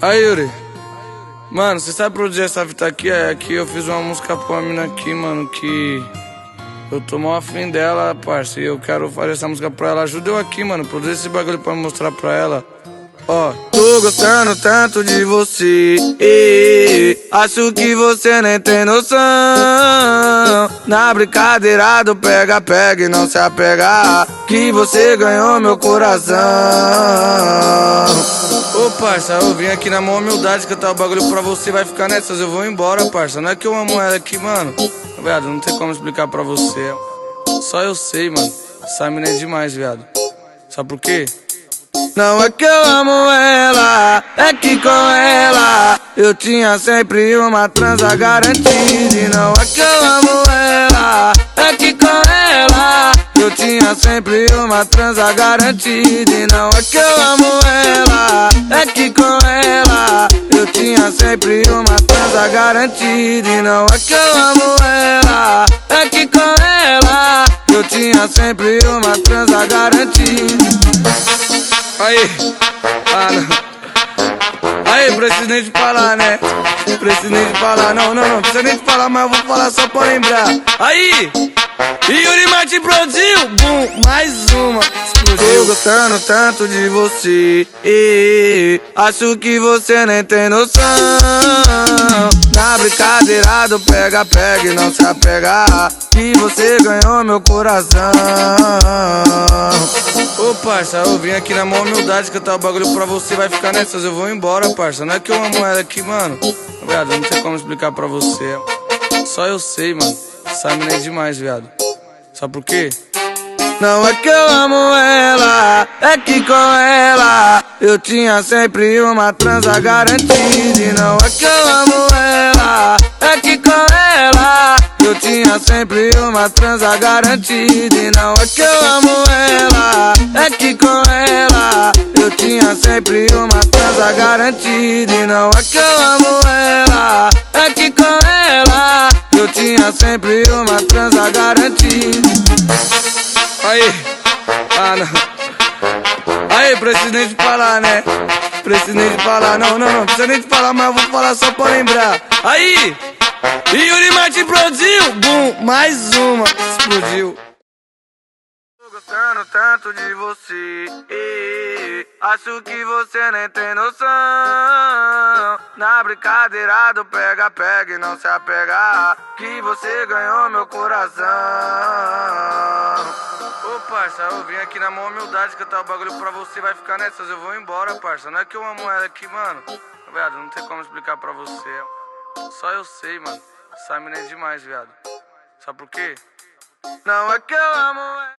Aí, Yuri. Mano, você sabe produzir essa fita aqui? Aqui eu fiz uma música pra uma mina aqui, mano, que eu tô mal afim dela, parça. E eu quero fazer essa música pra ela. Ajuda eu aqui, mano, produzir esse bagulho pra mostrar pra ela. Ó, tô gostando tanto de você, acho que você nem tem noção. Na brincadeira do pega-pega e não se apegar, que você ganhou meu coração. Ô parça, eu vim aqui na maior humildade cantar o bagulho pra você. Vai ficar nessas, eu vou embora, parça. Não é que eu amo ela aqui, mano. Viado, não tem como explicar pra você. Só eu sei, mano. Essa mina é demais, viado. Sabe por quê? Não é que eu amo ela, é que com ela eu tinha sempre uma transa garantida. E não é que eu amo ela, é que com ela eu tinha sempre uma transa garantida. E não é que eu amo ela, é que com ela eu tinha sempre uma transa garantida. E não é que eu amo ela, é que com ela eu tinha sempre uma transa garantida. Aí, aí, preciso nem de falar, né? Preciso nem de falar, não precisa nem de falar, mas eu vou falar só pra lembrar. Aí, Yuri Martin produziu, bum, mais uma. Tô gostando tanto de você, acho que você nem tem noção. Na brincadeira do pega-pega e não se apegar, que você ganhou meu coração. Ô parça, eu vim aqui na maior humildade cantar o bagulho pra você. Vai ficar nessas, eu vou embora, parça. Não é que eu amo ela aqui, mano. Viado, não tem como explicar pra você. Só eu sei, mano. Essa mina é demais, viado. Sabe por quê? Não é que eu amo ela, é que com ela eu tinha sempre uma transa garantida. E não é que eu amo ela, é que com ela eu tinha sempre uma transa garantida. E não é que eu amo ela, é que com ela eu tinha sempre uma transa garantida. E não é que eu amo ela, é que com ela eu tinha sempre uma transa garantida. Aí, não. Aí, preciso nem de falar, né? Preciso nem de falar, não precisa nem de falar, mas eu vou falar só pra lembrar. Aí, Yuri Martin produziu, bum, mais uma, explodiu. Tô gostando tanto de você, acho que você nem tem noção. Na brincadeira do pega-pega e não se apegar, que você ganhou meu coração. Ô parça, eu vim aqui na maior humildade cantar o bagulho pra você. Vai ficar nessas, eu vou embora, parça. Não é que eu amo ela aqui, mano. Viado, não tem como explicar pra você. Só eu sei, mano. Essa mina é demais, viado. Sabe por quê? Não é que eu amo ela.